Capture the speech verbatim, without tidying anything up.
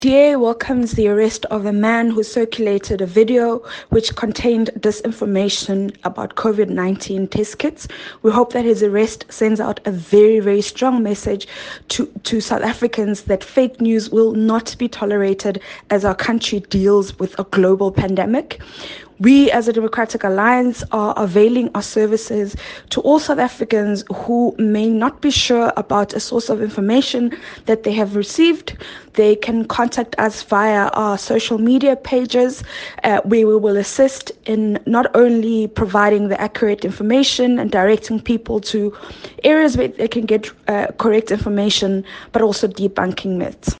D A welcomes the arrest of a man who circulated a video which contained disinformation about COVID nineteen test kits. We hope that his arrest sends out a very, very strong message to, to South Africans that fake news will not be tolerated as our country deals with a global pandemic. We, as a Democratic Alliance, are availing our services to all South Africans who may not be sure about a source of information that they have received. They can contact us via our social media pages, uh, where we will assist in not only providing the accurate information and directing people to areas where they can get uh, correct information, but also debunking myths.